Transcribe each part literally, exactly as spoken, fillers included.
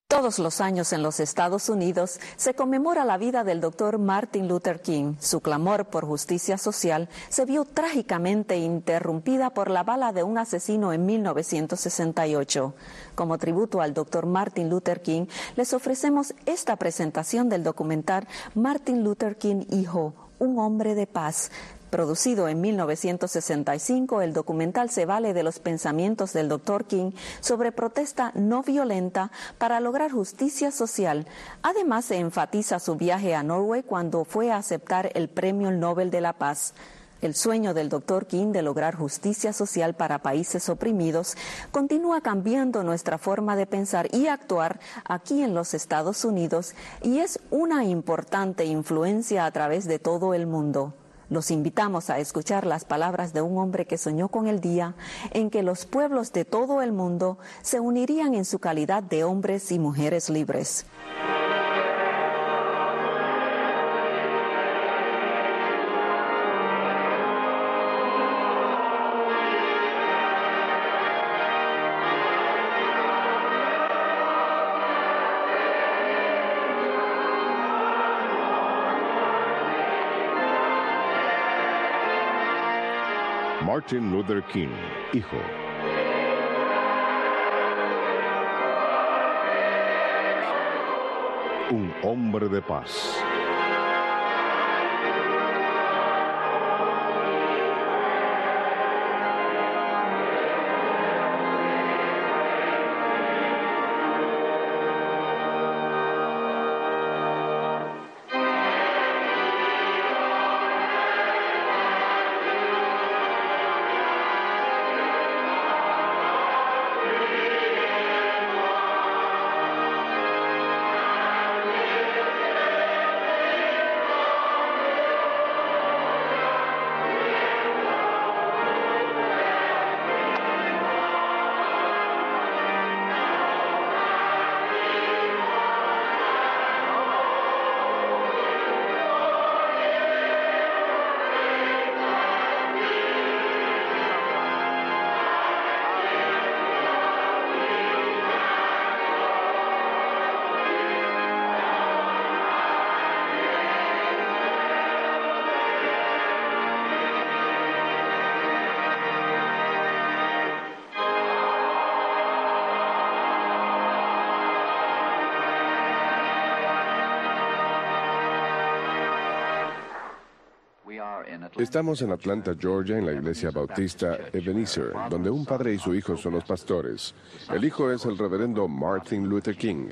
Todos los años en los Estados Unidos se conmemora la vida del doctor Martin Luther King. Su clamor por justicia social se vio trágicamente interrumpida por la bala de un asesino en mil novecientos sesenta y ocho. Como tributo al doctor Martin Luther King, les ofrecemos esta presentación del documental Martin Luther King, Hijo, un hombre de paz. Producido en mil novecientos sesenta y cinco, el documental se vale de los pensamientos del doctor King sobre protesta no violenta para lograr justicia social. Además, se enfatiza su viaje a Noruega cuando fue a aceptar el Premio Nobel de la Paz. El sueño del doctor King de lograr justicia social para países oprimidos continúa cambiando nuestra forma de pensar y actuar aquí en los Estados Unidos y es una importante influencia a través de todo el mundo. Los invitamos a escuchar las palabras de un hombre que soñó con el día en que los pueblos de todo el mundo se unirían en su calidad de hombres y mujeres libres. Martin Luther King, hijo. Un hombre de paz. Estamos en Atlanta, Georgia, en la iglesia bautista Ebenezer, donde un padre y su hijo son los pastores. El hijo es el reverendo Martin Luther King.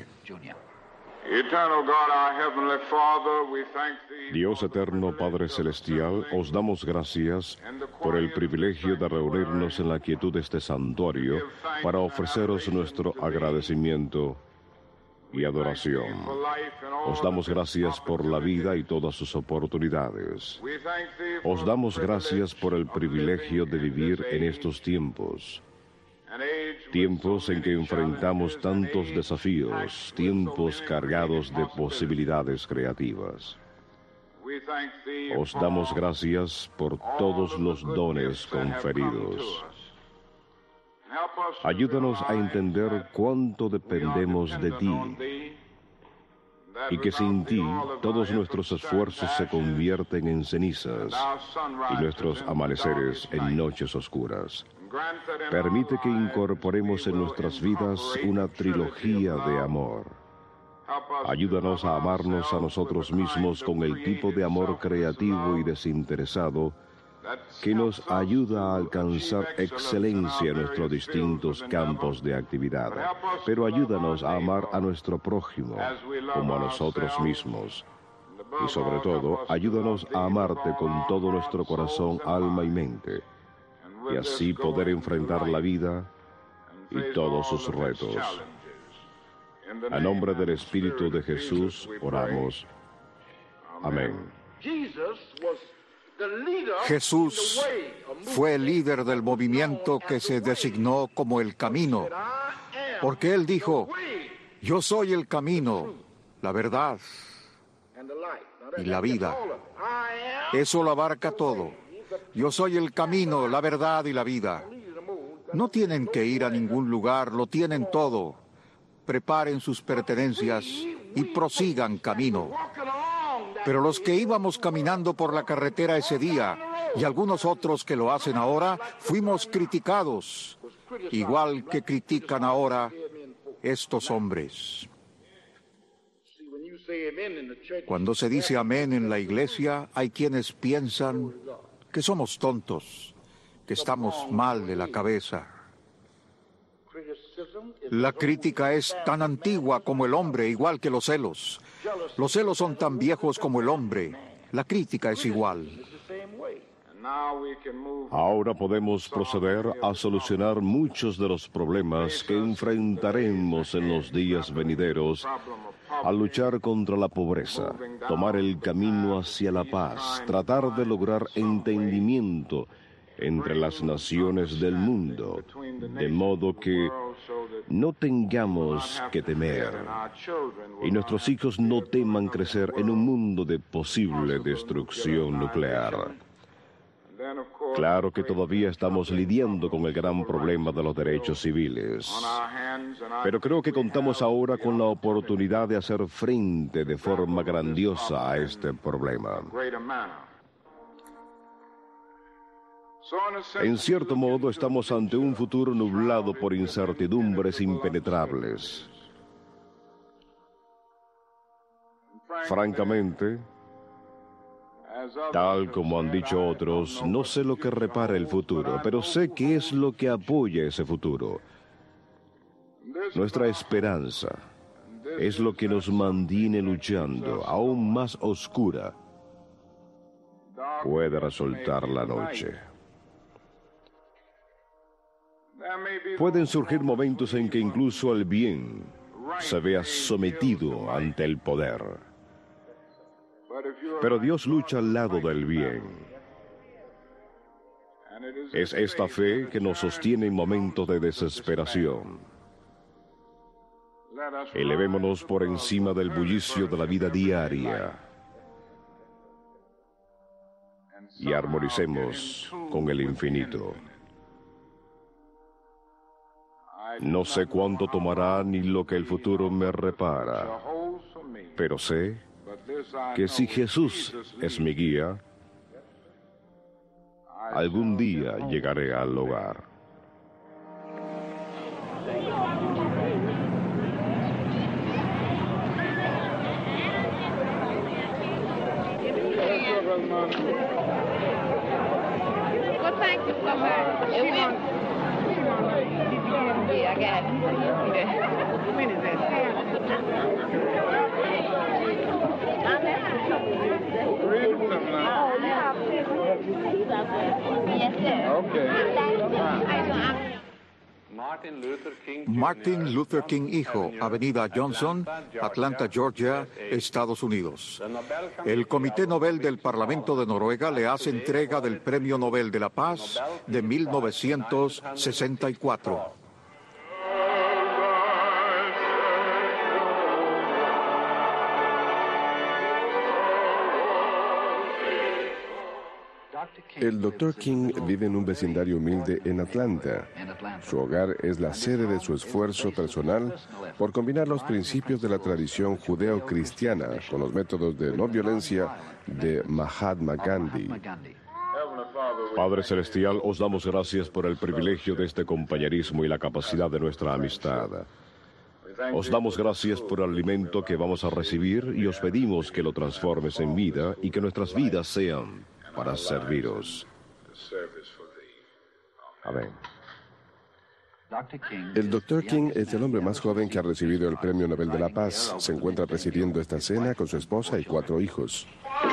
Dios eterno, Padre celestial, os damos gracias por el privilegio de reunirnos en la quietud de este santuario para ofreceros nuestro agradecimiento y adoración. Os damos gracias por la vida y todas sus oportunidades. Os damos gracias por el privilegio de vivir en estos tiempos. Tiempos en que enfrentamos tantos desafíos, tiempos cargados de posibilidades creativas. Os damos gracias por todos los dones conferidos. Ayúdanos a entender cuánto dependemos de ti y que sin ti todos nuestros esfuerzos se convierten en cenizas y nuestros amaneceres en noches oscuras. Permite que incorporemos en nuestras vidas una trilogía de amor. Ayúdanos a amarnos a nosotros mismos con el tipo de amor creativo y desinteresado que nos ayuda a alcanzar excelencia en nuestros distintos campos de actividad. Pero ayúdanos a amar a nuestro prójimo como a nosotros mismos. Y sobre todo, ayúdanos a amarte con todo nuestro corazón, alma y mente. Y así poder enfrentar la vida y todos sus retos. A nombre del Espíritu de Jesús, oramos. Amén. Jesús fue el líder del movimiento que se designó como el camino, porque Él dijo, yo soy el camino, la verdad y la vida. Eso lo abarca todo. Yo soy el camino, la verdad y la vida. No tienen que ir a ningún lugar, lo tienen todo. preparen sus pertenencias y prosigan camino. Pero los que íbamos caminando por la carretera ese día, y algunos otros que lo hacen ahora, fuimos criticados, igual que critican ahora estos hombres. Cuando se dice amén en la iglesia, hay quienes piensan que somos tontos, que estamos mal de la cabeza. La crítica es tan antigua como el hombre, igual que los celos. Los celos son tan viejos como el hombre. La crítica es igual. Ahora podemos proceder a solucionar muchos de los problemas que enfrentaremos en los días venideros al luchar contra la pobreza, tomar el camino hacia la paz, tratar de lograr entendimiento entre las naciones del mundo, de modo que no tengamos que temer y nuestros hijos no teman crecer en un mundo de posible destrucción nuclear. Claro que todavía estamos lidiando con el gran problema de los derechos civiles, pero creo que contamos ahora con la oportunidad de hacer frente de forma grandiosa a este problema. En cierto modo, estamos ante un futuro nublado por incertidumbres impenetrables. Francamente, tal como han dicho otros, no sé lo que repara el futuro, pero sé qué es lo que apoya ese futuro. Nuestra esperanza es lo que nos mantiene luchando, aún más oscura puede resultar la noche. Pueden surgir momentos en que incluso el bien se vea sometido ante el poder. Pero Dios lucha al lado del bien. Es esta fe que nos sostiene en momentos de desesperación. Elevémonos por encima del bullicio de la vida diaria y armonicemos con el infinito. No sé cuánto tomará ni lo que el futuro me repara, pero sé que si Jesús es mi guía, algún día llegaré al hogar. Well, thank you so much. It went. Yeah, I got it. When is that? Yes, sir. Okay. Martin Luther King Hijo, Avenida Johnson, Atlanta, Georgia, Estados Unidos. El Comité Nobel del Parlamento de Noruega le hace entrega del Premio Nobel de la Paz de mil novecientos sesenta y cuatro. El doctor King vive en un vecindario humilde en Atlanta. Su hogar es la sede de su esfuerzo personal por combinar los principios de la tradición judeo-cristiana con los métodos de no violencia de Mahatma Gandhi. Padre Celestial, os damos gracias por el privilegio de este compañerismo y la capacidad de nuestra amistad. Os damos gracias por el alimento que vamos a recibir y os pedimos que lo transformes en vida y que nuestras vidas sean para serviros. Amén. El doctor King es el hombre más joven que ha recibido el Premio Nobel de la Paz. Se encuentra presidiendo esta cena con su esposa y cuatro hijos.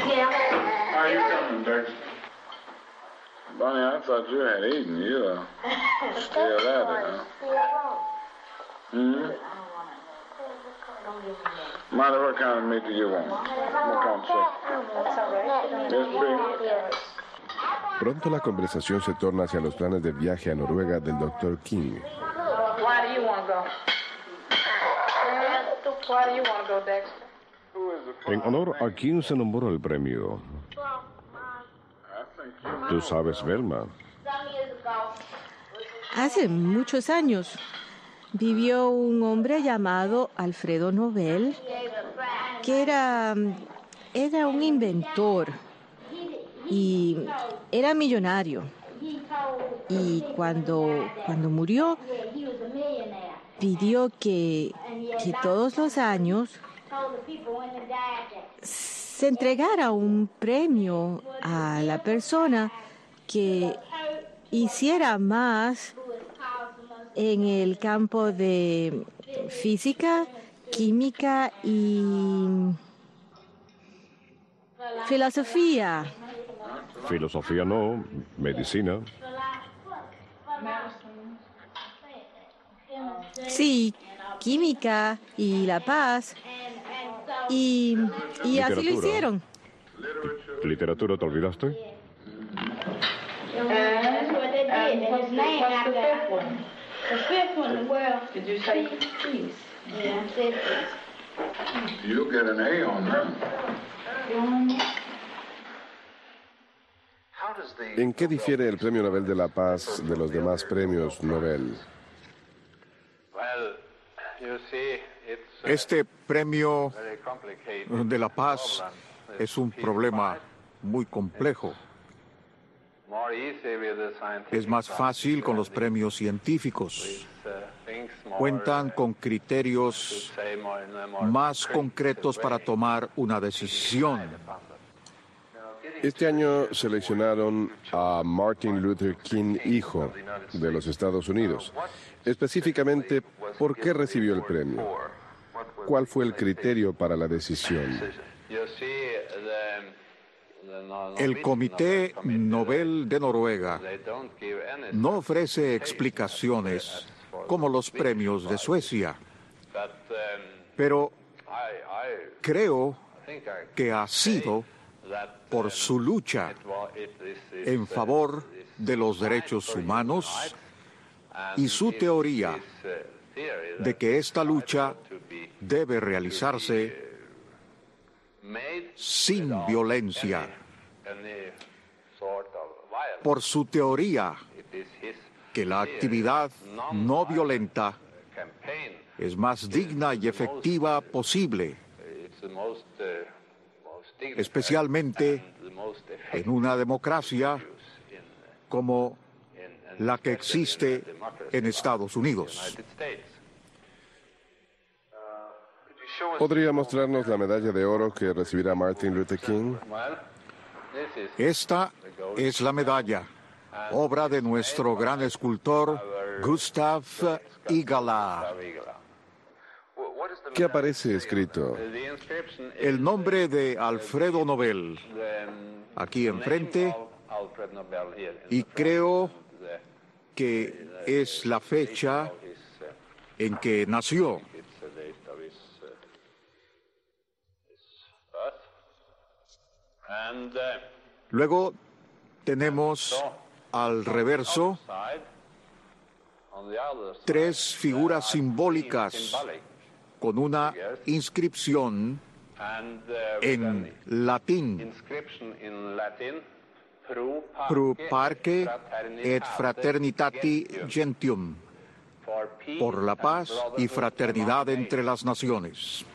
Bunny, I thought you had eaten. You uh, still at it, huh? Hmm? Mother, what kind of meat do you want? What kind of chicken? This big? Pronto la conversación se torna hacia los planes de viaje a Noruega del doctor King. Why do you want to go? Why do you want to go, Dexter? En honor a quién se nombró el premio. Tú sabes, Velma. Hace muchos años. vivió un hombre llamado Alfredo Nobel, que era, era un inventor y era millonario. Y cuando, cuando murió, pidió que, que todos los años se entregara un premio a la persona que hiciera más en el campo de física, química y filosofía. Filosofía no, medicina. Sí, química y la paz. Y, y así lo hicieron. ¿Literatura te olvidaste? That's what they did, and his name after the fifth one, the world. Did you say peace? Yeah, I said peace. You'll get an A on that. ¿En qué difiere el Premio Nobel de la Paz de los demás premios Nobel? Este premio de la paz es un problema muy complejo. Es más fácil con los premios científicos. Cuentan con criterios más concretos para tomar una decisión. Este año seleccionaron a Martin Luther King, hijo de los Estados Unidos. Específicamente, ¿por qué recibió el premio? ¿Cuál fue el criterio para la decisión? El Comité Nobel de Noruega no ofrece explicaciones como los premios de Suecia, pero creo que ha sido por su lucha en favor de los derechos humanos y su teoría de que esta lucha debe realizarse sin violencia. Por su teoría que la actividad no violenta es más digna y efectiva posible, especialmente en una democracia como la que existe en Estados Unidos. ¿Podría mostrarnos la medalla de oro que recibirá Martin Luther King? Esta es la medalla, obra de nuestro gran escultor Gustav Igala. ¿Qué aparece escrito? El nombre de Alfredo Nobel, aquí enfrente, y creo que es la fecha en que nació. Luego tenemos al reverso tres figuras simbólicas con una inscripción en latín: Pro parce et fraternitati gentium, por la paz y fraternidad entre las naciones.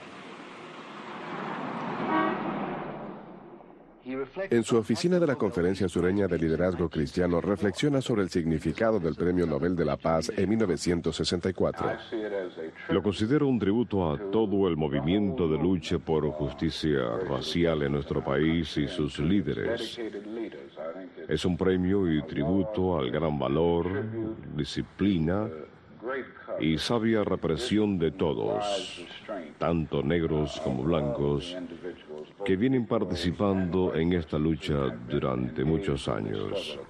En su oficina de la Conferencia Sureña de Liderazgo Cristiano reflexiona sobre el significado del Premio Nobel de la Paz en mil novecientos sesenta y cuatro. Lo considero un tributo a todo el movimiento de lucha por justicia racial en nuestro país y sus líderes. Es un premio y tributo al gran valor, disciplina y sabia represión de todos, tanto negros como blancos, que vienen participando en esta lucha durante muchos años.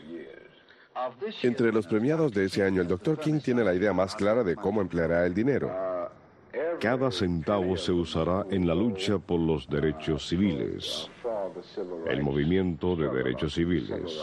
Entre los premiados de ese año, el doctor King tiene la idea más clara de cómo empleará el dinero. Cada centavo se usará en la lucha por los derechos civiles, el movimiento de derechos civiles.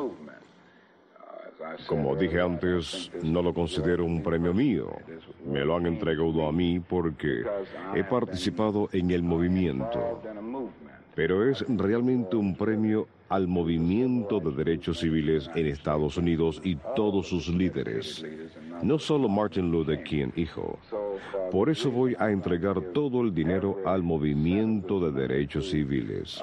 Como dije antes, no lo considero un premio mío. Me lo han entregado a mí porque he participado en el movimiento. Pero es realmente un premio al movimiento de derechos civiles en Estados Unidos y todos sus líderes. no solo Martin Luther King, hijo. Por eso voy a entregar todo el dinero al movimiento de derechos civiles.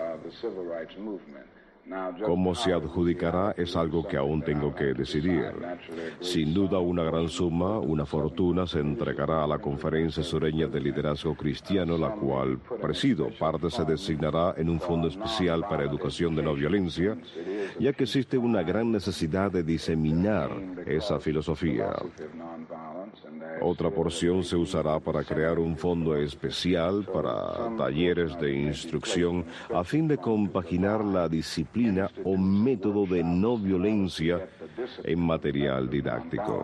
Cómo se adjudicará es algo que aún tengo que decidir. Sin duda una gran suma, una fortuna, se entregará a la Conferencia Sureña de Liderazgo Cristiano, la cual presido. Parte se designará en un fondo especial para educación de no violencia, ya que existe una gran necesidad de diseminar esa filosofía. Otra porción se usará para crear un fondo especial para talleres de instrucción a fin de compaginar la disciplina o método de no violencia en material didáctico.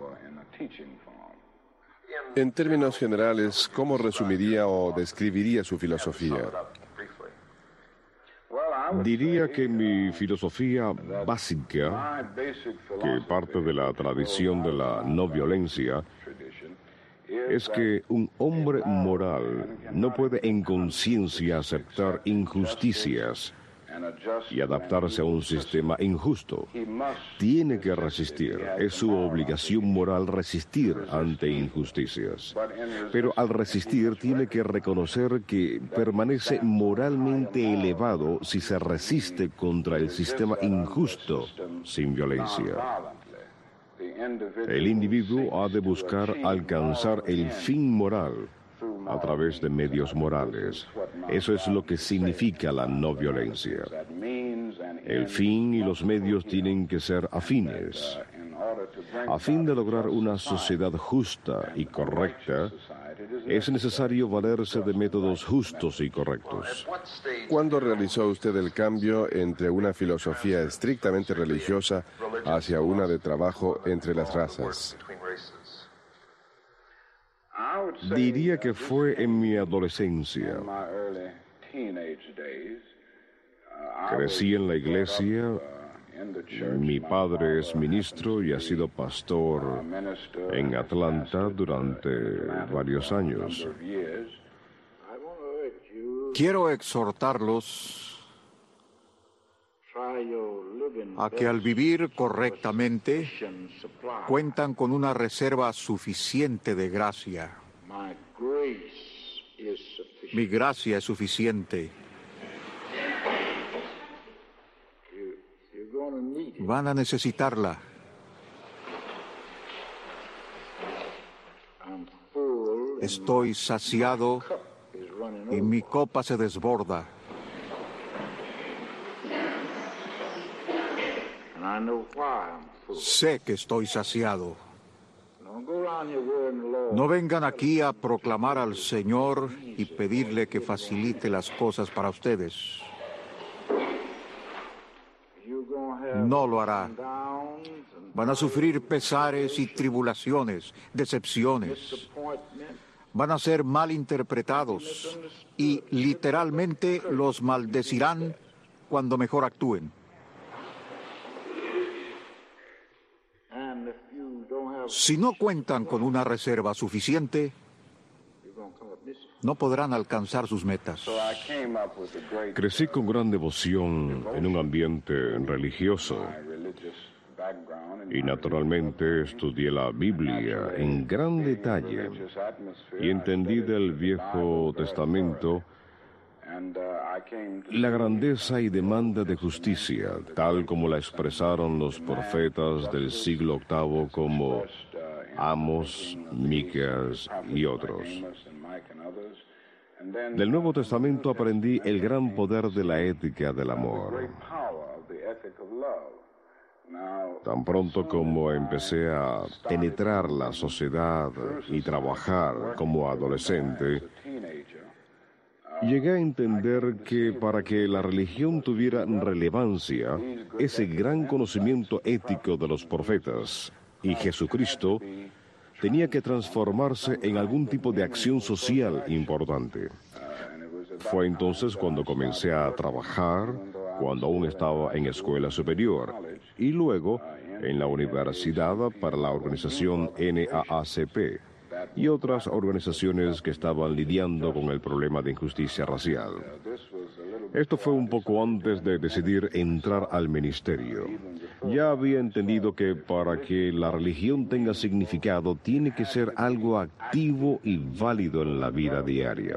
En términos generales, ¿cómo resumiría o describiría su filosofía? Diría que mi filosofía básica, que parte de la tradición de la no violencia, es que un hombre moral no puede en conciencia aceptar injusticias y adaptarse a un sistema injusto. Tiene que resistir. Es su obligación moral resistir ante injusticias. Pero al resistir tiene que reconocer que permanece moralmente elevado si se resiste contra el sistema injusto sin violencia. El individuo ha de buscar alcanzar el fin moral a través de medios morales. Eso es lo que significa la no violencia. El fin y los medios tienen que ser afines. A fin de lograr una sociedad justa y correcta, es necesario valerse de métodos justos y correctos. ¿Cuándo realizó usted el cambio entre una filosofía estrictamente religiosa hacia una de trabajo entre las razas? Diría que fue en mi adolescencia. Crecí en la iglesia. Mi padre es ministro y ha sido pastor en Atlanta durante varios años. Quiero exhortarlos a que al vivir correctamente cuentan con una reserva suficiente de gracia. Mi gracia es suficiente. Van a necesitarla. Estoy saciado y mi copa se desborda. Sé que estoy saciado. No vengan aquí a proclamar al Señor y pedirle que facilite las cosas para ustedes. No lo hará. Van a sufrir pesares y tribulaciones, decepciones. Van a ser mal interpretados y literalmente los maldecirán cuando mejor actúen. Si no cuentan con una reserva suficiente, no podrán alcanzar sus metas. Crecí con gran devoción en un ambiente religioso y naturalmente estudié la Biblia en gran detalle y entendí del Viejo Testamento la grandeza y demanda de justicia, tal como la expresaron los profetas del siglo octavo como Amos, Miqueas y otros. Del Nuevo Testamento aprendí el gran poder de la ética del amor. Tan pronto como empecé a penetrar la sociedad y trabajar como adolescente, llegué a entender que para que la religión tuviera relevancia, ese gran conocimiento ético de los profetas y Jesucristo tenía que transformarse en algún tipo de acción social importante. Fue entonces cuando comencé a trabajar, cuando aún estaba en escuela superior, y luego en la universidad para la organización N A A C P y otras organizaciones que estaban lidiando con el problema de injusticia racial. Esto fue un poco antes de decidir entrar al ministerio. Ya había entendido que para que la religión tenga significado, tiene que ser algo activo y válido en la vida diaria.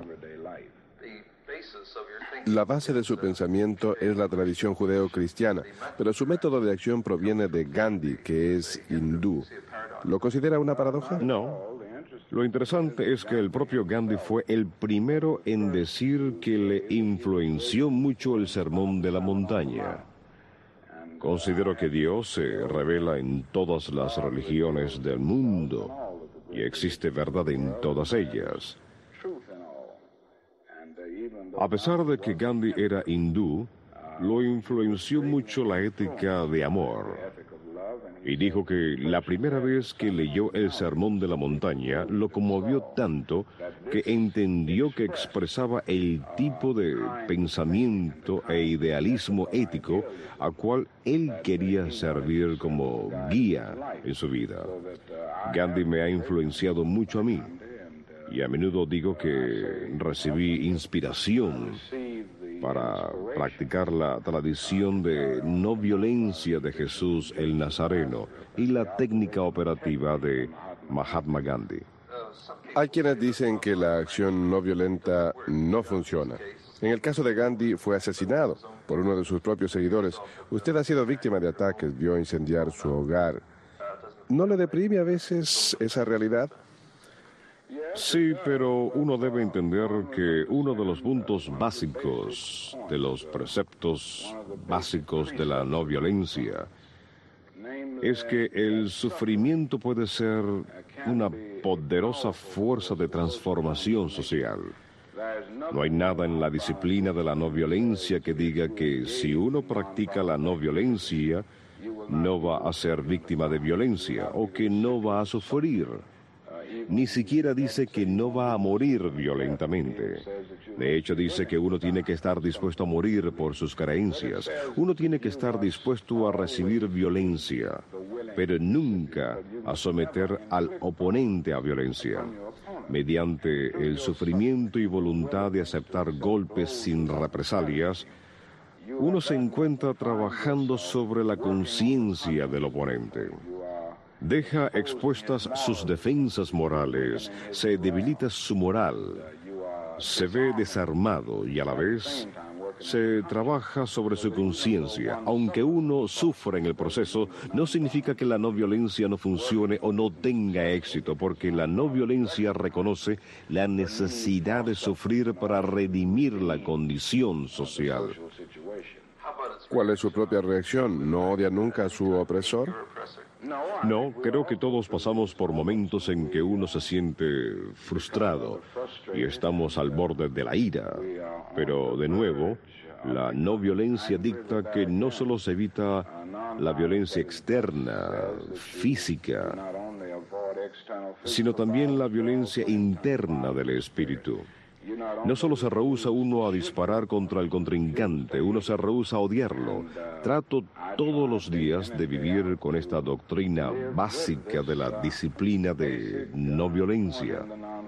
La base de su pensamiento es la tradición judeo-cristiana, pero su método de acción proviene de Gandhi, que es hindú. ¿Lo considera una paradoja? No. Lo interesante es que el propio Gandhi fue el primero en decir que le influenció mucho el Sermón de la Montaña. Considero que Dios se revela en todas las religiones del mundo y existe verdad en todas ellas. A pesar de que Gandhi era hindú, lo influenció mucho la ética de amor. Y dijo que la primera vez que leyó el Sermón de la Montaña lo conmovió tanto que entendió que expresaba el tipo de pensamiento e idealismo ético a cual él quería servir como guía en su vida. Gandhi me ha influenciado mucho a mí. Y a menudo digo que recibí inspiración para practicar la tradición de no violencia de Jesús el Nazareno y la técnica operativa de Mahatma Gandhi. Hay quienes dicen que la acción no violenta no funciona. En el caso de Gandhi fue asesinado por uno de sus propios seguidores. Usted ha sido víctima de ataques, vio incendiar su hogar. ¿No le deprime a veces esa realidad? Sí, pero uno debe entender que uno de los puntos básicos, de los preceptos básicos de la no violencia, es que el sufrimiento puede ser una poderosa fuerza de transformación social. No hay nada en la disciplina de la no violencia que diga que si uno practica la no violencia, no va a ser víctima de violencia o que no va a sufrir. Ni siquiera dice que no va a morir violentamente. De hecho, dice que uno tiene que estar dispuesto a morir por sus creencias. Uno tiene que estar dispuesto a recibir violencia, pero nunca a someter al oponente a violencia. Mediante el sufrimiento y voluntad de aceptar golpes sin represalias, uno se encuentra trabajando sobre la conciencia del oponente. Deja expuestas sus defensas morales, se debilita su moral, se ve desarmado y a la vez se trabaja sobre su conciencia. Aunque uno sufra en el proceso, no significa que la no violencia no funcione o no tenga éxito, porque la no violencia reconoce la necesidad de sufrir para redimir la condición social. ¿Cuál es su propia reacción? ¿No odia nunca a su opresor? No, creo que todos pasamos por momentos en que uno se siente frustrado y estamos al borde de la ira. Pero, de nuevo, la no violencia dicta que no solo se evita la violencia externa, física, sino también la violencia interna del espíritu. No solo se rehúsa uno a disparar contra el contrincante, uno se rehúsa a odiarlo. Trato todos los días de vivir con esta doctrina básica de la disciplina de no violencia.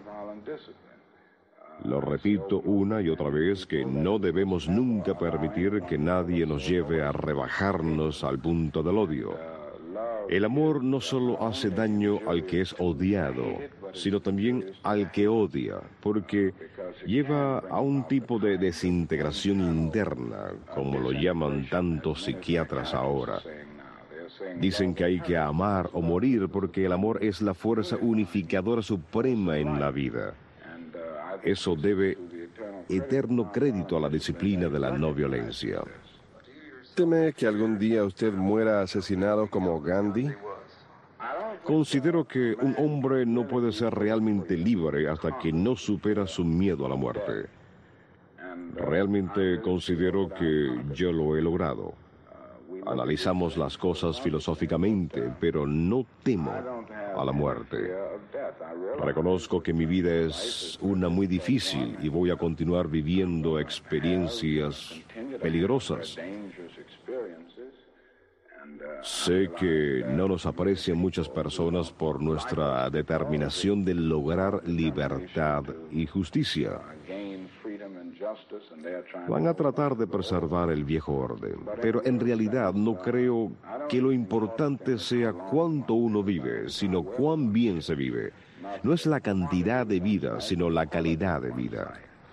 Lo repito una y otra vez que no debemos nunca permitir que nadie nos lleve a rebajarnos al punto del odio. El amor no solo hace daño al que es odiado, sino también al que odia, porque lleva a un tipo de desintegración interna, como lo llaman tantos psiquiatras ahora. Dicen que hay que amar o morir porque el amor es la fuerza unificadora suprema en la vida. Eso debe eterno crédito a la disciplina de la no violencia. ¿Teme que algún día usted muera asesinado como Gandhi? Considero que un hombre no puede ser realmente libre hasta que no supera su miedo a la muerte. Realmente considero que yo lo he logrado. Analizamos las cosas filosóficamente, pero no temo a la muerte. Reconozco que mi vida es una muy difícil y voy a continuar viviendo experiencias peligrosas. Sé que no nos aprecian muchas personas por nuestra determinación de lograr libertad y justicia. Van a tratar de preservar el viejo orden, pero en realidad no creo que lo importante sea cuánto uno vive, sino cuán bien se vive. No es la cantidad de vida, sino la calidad de vida.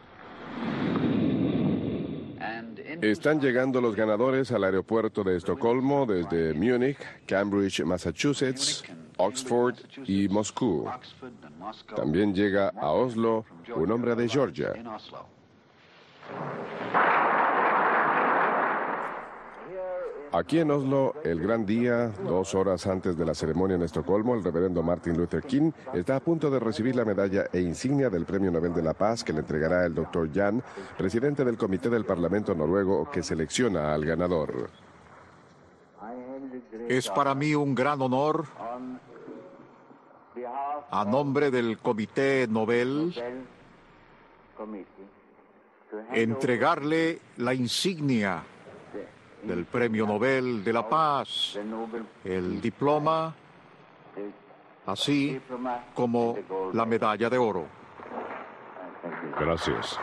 Están llegando los ganadores al aeropuerto de Estocolmo desde Múnich, Cambridge, Massachusetts, Oxford y Moscú. También llega a Oslo un hombre de Georgia. Aquí en Oslo, el gran día, dos horas antes de la ceremonia en Estocolmo, el reverendo Martin Luther King está a punto de recibir la medalla e insignia del Premio Nobel de la Paz que le entregará el doctor Jan, presidente del Comité del Parlamento noruego que selecciona al ganador. Es para mí un gran honor, a nombre del Comité Nobel, entregarle la insignia del Premio Nobel de la Paz, el diploma, así como la medalla de oro. Gracias.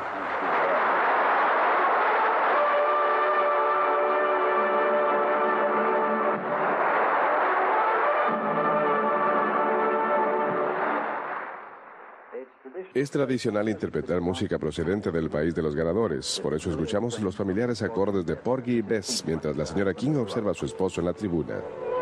Es tradicional interpretar música procedente del país de los ganadores. Por eso escuchamos los familiares acordes de Porgy y Bess mientras la señora King observa a su esposo en la tribuna.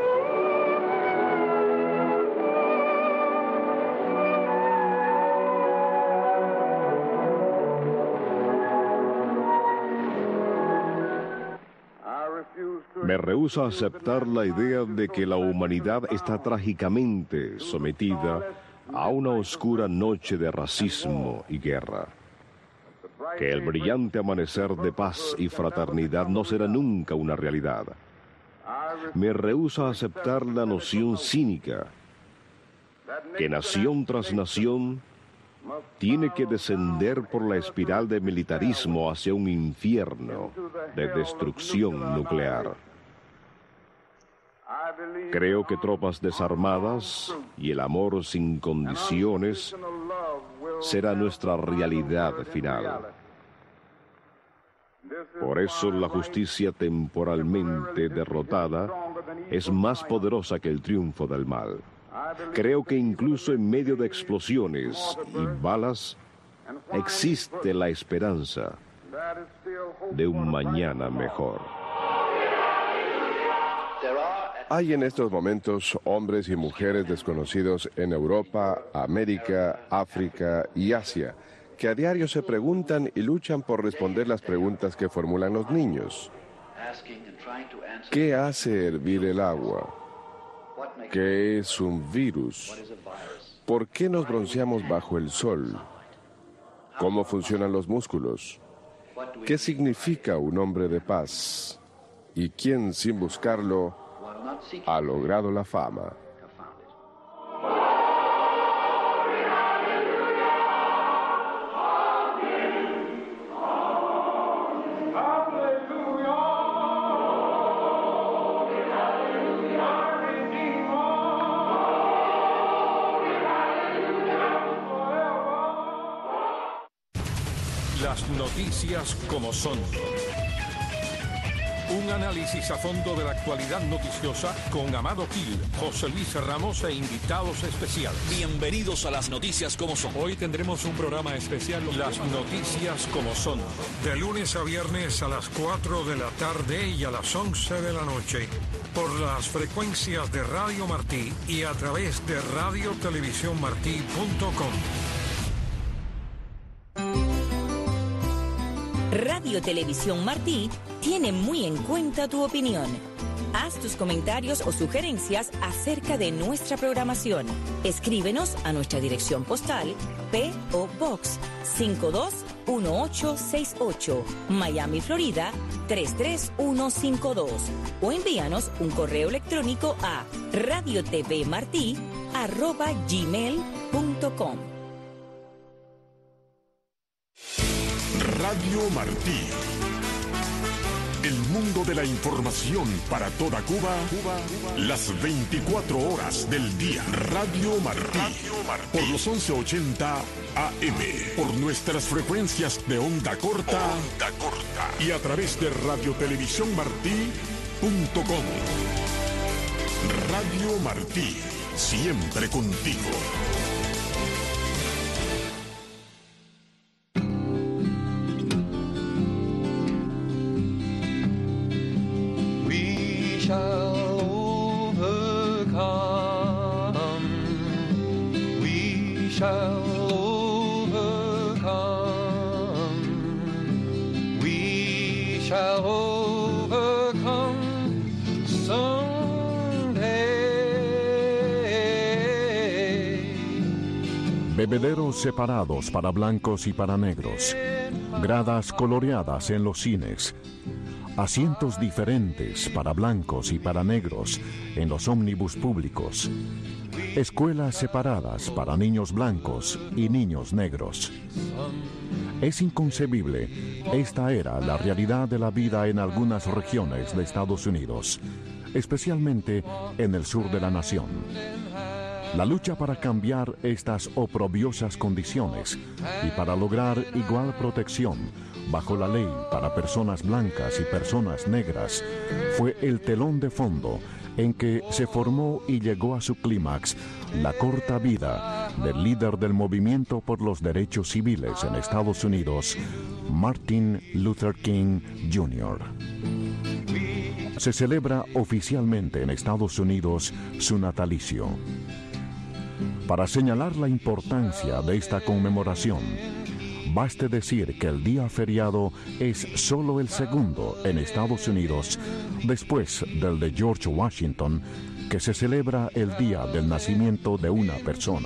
Me rehúso a aceptar la idea de que la humanidad está trágicamente sometida a una oscura noche de racismo y guerra. Que el brillante amanecer de paz y fraternidad no será nunca una realidad. Me rehúso a aceptar la noción cínica que nación tras nación tiene que descender por la espiral de militarismo hacia un infierno de destrucción nuclear. Creo que tropas desarmadas y el amor sin condiciones será nuestra realidad final. Por eso la justicia temporalmente derrotada es más poderosa que el triunfo del mal. Creo que incluso en medio de explosiones y balas existe la esperanza de un mañana mejor. Hay en estos momentos hombres y mujeres desconocidos en Europa, América, África y Asia, que a diario se preguntan y luchan por responder las preguntas que formulan los niños. ¿Qué hace hervir el agua? ¿Qué es un virus? ¿Por qué nos bronceamos bajo el sol? ¿Cómo funcionan los músculos? ¿Qué significa un hombre de paz? ¿Y quién, sin buscarlo, ha logrado la fama? Las noticias como son. Un análisis a fondo de la actualidad noticiosa con Amado Gil, José Luis Ramos e invitados especiales. Bienvenidos a las noticias como son. Hoy tendremos un programa especial. Las noticias como son. De lunes a viernes a las cuatro de la tarde y a las once de la noche. Por las frecuencias de Radio Martí y a través de radio televisión martí punto com. Radio Televisión Martí tiene muy en cuenta tu opinión. Haz tus comentarios o sugerencias acerca de nuestra programación. Escríbenos a nuestra dirección postal P O Box cinco dos uno ocho seis ocho, Miami, Florida tres tres uno cinco dos o envíanos un correo electrónico a radiotvmartí arroba gmail punto com. Radio Martí. El mundo de la información para toda Cuba, Cuba, las veinticuatro horas del día. Radio Martí, Radio Martí. Por los once ochenta A M, por nuestras frecuencias de onda corta, onda corta y a través de radio televisión martí punto com. Radio Martí, siempre contigo. Bebederos separados para blancos y para negros, gradas coloreadas en los cines, asientos diferentes para blancos y para negros en los ómnibus públicos, escuelas separadas para niños blancos y niños negros. Es inconcebible, esta era la realidad de la vida en algunas regiones de Estados Unidos, especialmente en el sur de la nación. La lucha para cambiar estas oprobiosas condiciones y para lograr igual protección bajo la ley para personas blancas y personas negras fue el telón de fondo en que se formó y llegó a su clímax la corta vida del líder del movimiento por los derechos civiles en Estados Unidos, Martin Luther King junior Se celebra oficialmente en Estados Unidos su natalicio. Para señalar la importancia de esta conmemoración, baste decir que el día feriado es solo el segundo en Estados Unidos, después del de George Washington, que se celebra el día del nacimiento de una persona.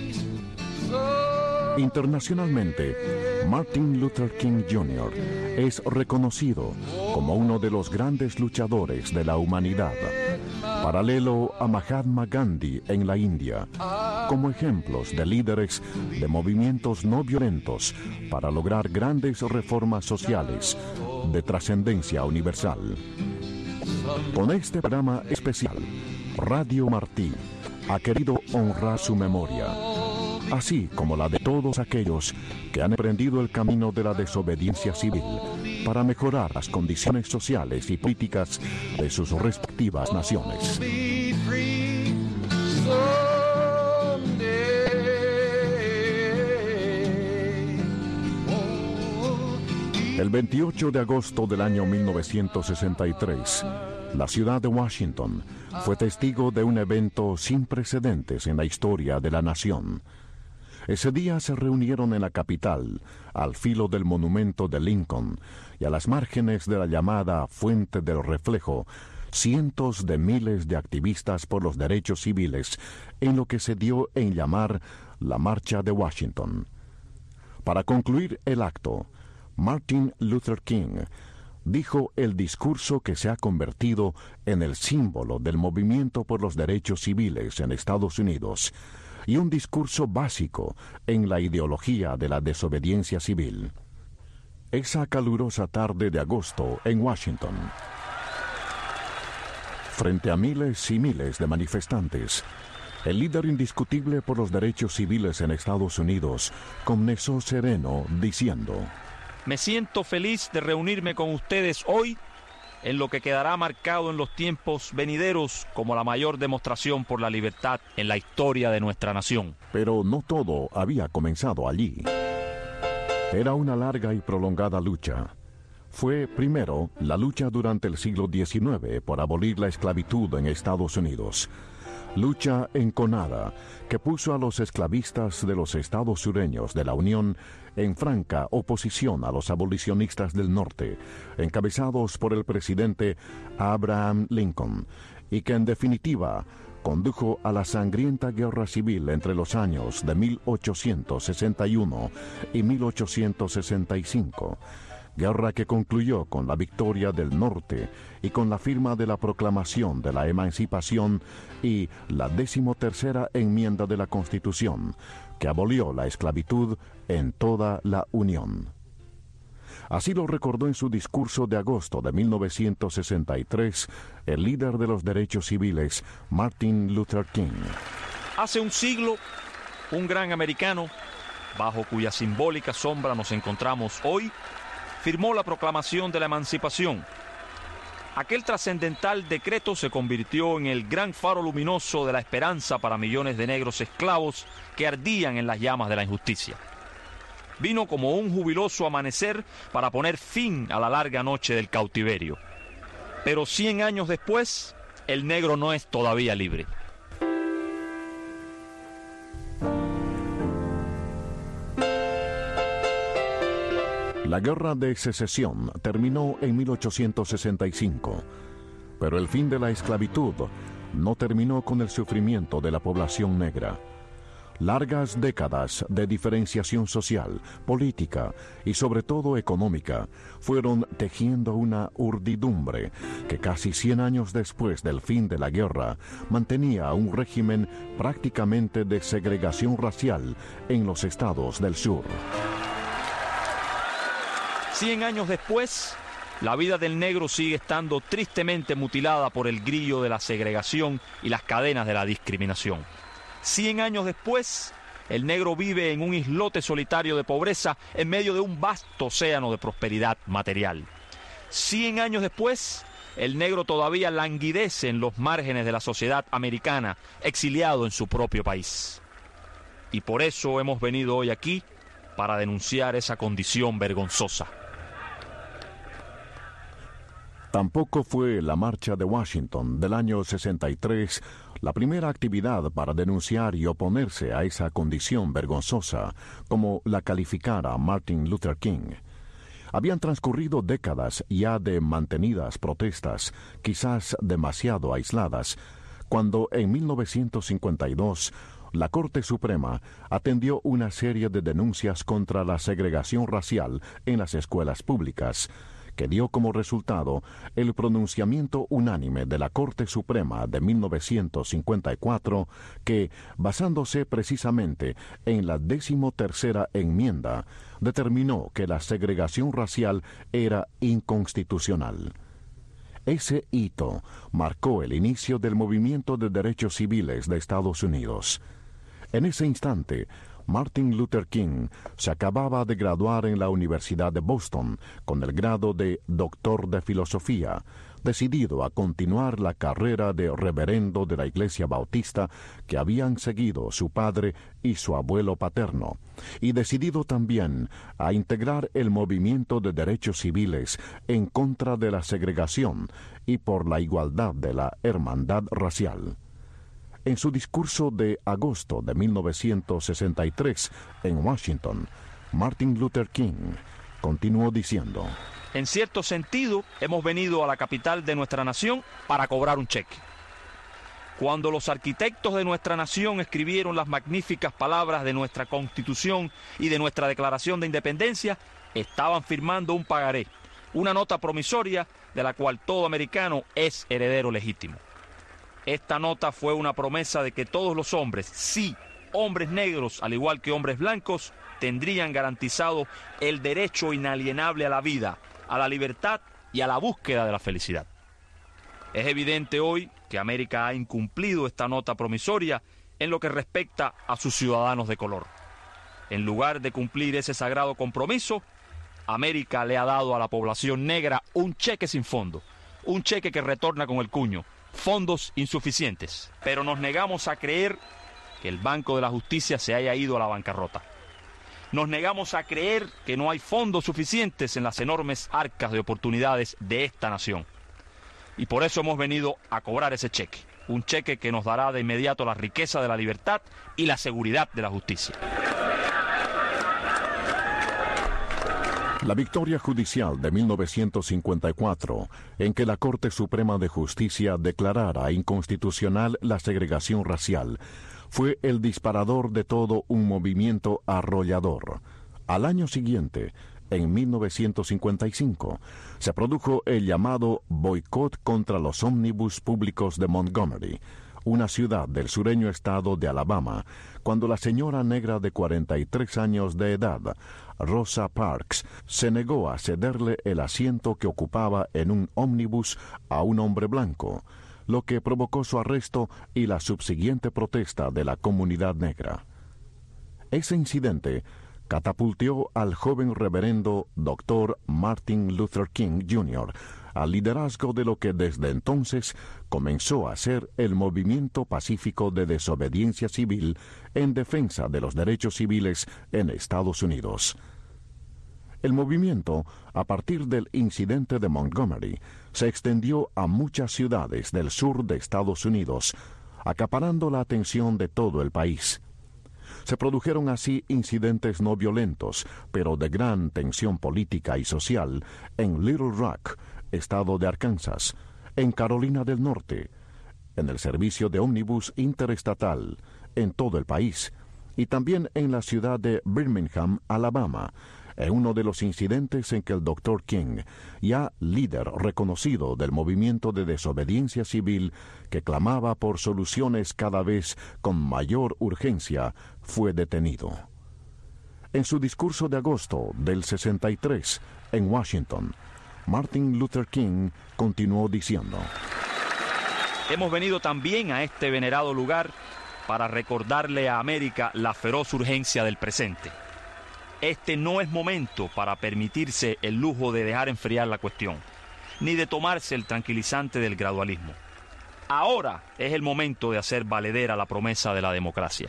Internacionalmente, Martin Luther King junior es reconocido como uno de los grandes luchadores de la humanidad, paralelo a Mahatma Gandhi en la India, como ejemplos de líderes de movimientos no violentos para lograr grandes reformas sociales de trascendencia universal. Con este programa especial, Radio Martí ha querido honrar su memoria, así como la de todos aquellos que han emprendido el camino de la desobediencia civil para mejorar las condiciones sociales y políticas de sus respectivas naciones. El veintiocho de agosto del año mil novecientos sesenta y tres, la ciudad de Washington fue testigo de un evento sin precedentes en la historia de la nación. Ese día se reunieron en la capital, al filo del monumento de Lincoln y a las márgenes de la llamada Fuente del Reflejo, cientos de miles de activistas por los derechos civiles en lo que se dio en llamar la Marcha de Washington. Para concluir el acto, Martin Luther King dijo el discurso que se ha convertido en el símbolo del movimiento por los derechos civiles en Estados Unidos, y un discurso básico en la ideología de la desobediencia civil. Esa calurosa tarde de agosto en Washington, frente a miles y miles de manifestantes, el líder indiscutible por los derechos civiles en Estados Unidos comenzó sereno diciendo: Me siento feliz de reunirme con ustedes hoy en lo que quedará marcado en los tiempos venideros como la mayor demostración por la libertad en la historia de nuestra nación. Pero no todo había comenzado allí. Era una larga y prolongada lucha. Fue, primero, la lucha durante el siglo diecinueve por abolir la esclavitud en Estados Unidos. Lucha enconada que puso a los esclavistas de los estados sureños de la Unión en franca oposición a los abolicionistas del norte, encabezados por el presidente Abraham Lincoln, y que en definitiva condujo a la sangrienta guerra civil entre los años de mil ochocientos sesenta y uno y mil ochocientos sesenta y cinco. Guerra que concluyó con la victoria del norte y con la firma de la Proclamación de la Emancipación y la decimotercera enmienda de la Constitución, que abolió la esclavitud en toda la Unión. Así lo recordó en su discurso de agosto de mil novecientos sesenta y tres el líder de los derechos civiles, Martin Luther King. Hace un siglo, un gran americano, bajo cuya simbólica sombra nos encontramos hoy, firmó la proclamación de la emancipación. Aquel trascendental decreto se convirtió en el gran faro luminoso de la esperanza para millones de negros esclavos que ardían en las llamas de la injusticia. Vino como un jubiloso amanecer para poner fin a la larga noche del cautiverio. Pero cien años después, el negro no es todavía libre. La Guerra de Secesión terminó en mil ochocientos sesenta y cinco, pero el fin de la esclavitud no terminó con el sufrimiento de la población negra. Largas décadas de diferenciación social, política y sobre todo económica fueron tejiendo una urdidumbre que casi cien años después del fin de la guerra mantenía un régimen prácticamente de segregación racial en los estados del sur. Cien años después, la vida del negro sigue estando tristemente mutilada por el grillo de la segregación y las cadenas de la discriminación. Cien años después, el negro vive en un islote solitario de pobreza en medio de un vasto océano de prosperidad material. Cien años después, el negro todavía languidece en los márgenes de la sociedad americana, exiliado en su propio país. Y por eso hemos venido hoy aquí para denunciar esa condición vergonzosa. Tampoco fue la Marcha de Washington del año sesenta y tres la primera actividad para denunciar y oponerse a esa condición vergonzosa, como la calificara Martin Luther King. Habían transcurrido décadas ya de mantenidas protestas, quizás demasiado aisladas, cuando en mil novecientos cincuenta y dos la Corte Suprema atendió una serie de denuncias contra la segregación racial en las escuelas públicas, que dio como resultado el pronunciamiento unánime de la Corte Suprema de mil novecientos cincuenta y cuatro, que, basándose precisamente en la decimotercera enmienda, determinó que la segregación racial era inconstitucional. Ese hito marcó el inicio del movimiento de derechos civiles de Estados Unidos. En ese instante, Martin Luther King se acababa de graduar en la Universidad de Boston con el grado de doctor de filosofía, decidido a continuar la carrera de reverendo de la Iglesia Bautista que habían seguido su padre y su abuelo paterno, y decidido también a integrar el movimiento de derechos civiles en contra de la segregación y por la igualdad de la hermandad racial. En su discurso de agosto de mil novecientos sesenta y tres en Washington, Martin Luther King continuó diciendo: En cierto sentido, hemos venido a la capital de nuestra nación para cobrar un cheque. Cuando los arquitectos de nuestra nación escribieron las magníficas palabras de nuestra Constitución y de nuestra Declaración de Independencia, estaban firmando un pagaré, una nota promisoria de la cual todo americano es heredero legítimo. Esta nota fue una promesa de que todos los hombres, sí, hombres negros, al igual que hombres blancos, tendrían garantizado el derecho inalienable a la vida, a la libertad y a la búsqueda de la felicidad. Es evidente hoy que América ha incumplido esta nota promisoria en lo que respecta a sus ciudadanos de color. En lugar de cumplir ese sagrado compromiso, América le ha dado a la población negra un cheque sin fondo, un cheque que retorna con el cuño: fondos insuficientes. Pero nos negamos a creer que el Banco de la Justicia se haya ido a la bancarrota. Nos negamos a creer que no hay fondos suficientes en las enormes arcas de oportunidades de esta nación. Y por eso hemos venido a cobrar ese cheque, un cheque que nos dará de inmediato la riqueza de la libertad y la seguridad de la justicia. La victoria judicial de mil novecientos cincuenta y cuatro, en que la Corte Suprema de Justicia declarara inconstitucional la segregación racial, fue el disparador de todo un movimiento arrollador. Al año siguiente, en mil novecientos cincuenta y cinco, se produjo el llamado boicot contra los ómnibus públicos de Montgomery, una ciudad del sureño estado de Alabama, cuando la señora negra de cuarenta y tres años de edad, Rosa Parks, se negó a cederle el asiento que ocupaba en un ómnibus a un hombre blanco, lo que provocó su arresto y la subsiguiente protesta de la comunidad negra. Ese incidente catapultó al joven reverendo doctor Martin Luther King junior al liderazgo de lo que desde entonces comenzó a ser el movimiento pacífico de desobediencia civil en defensa de los derechos civiles en Estados Unidos. El movimiento, a partir del incidente de Montgomery, se extendió a muchas ciudades del sur de Estados Unidos, acaparando la atención de todo el país. Se produjeron así incidentes no violentos, pero de gran tensión política y social, en Little Rock, estado de Arkansas, en Carolina del Norte, en el servicio de ómnibus interestatal, en todo el país, y también en la ciudad de Birmingham, Alabama, en uno de los incidentes en que el doctor King, ya líder reconocido del movimiento de desobediencia civil que clamaba por soluciones cada vez con mayor urgencia, fue detenido. En su discurso de agosto del sesenta y tres en Washington, Martin Luther King continuó diciendo: Hemos venido también a este venerado lugar para recordarle a América la feroz urgencia del presente. Este no es momento para permitirse el lujo de dejar enfriar la cuestión, ni de tomarse el tranquilizante del gradualismo. Ahora es el momento de hacer valedera la promesa de la democracia.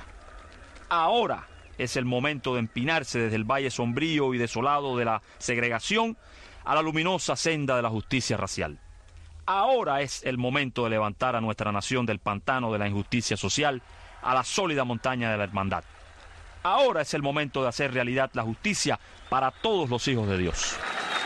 Ahora es el momento de empinarse desde el valle sombrío y desolado de la segregación a la luminosa senda de la justicia racial. Ahora es el momento de levantar a nuestra nación del pantano de la injusticia social a la sólida montaña de la hermandad. Ahora es el momento de hacer realidad la justicia para todos los hijos de Dios.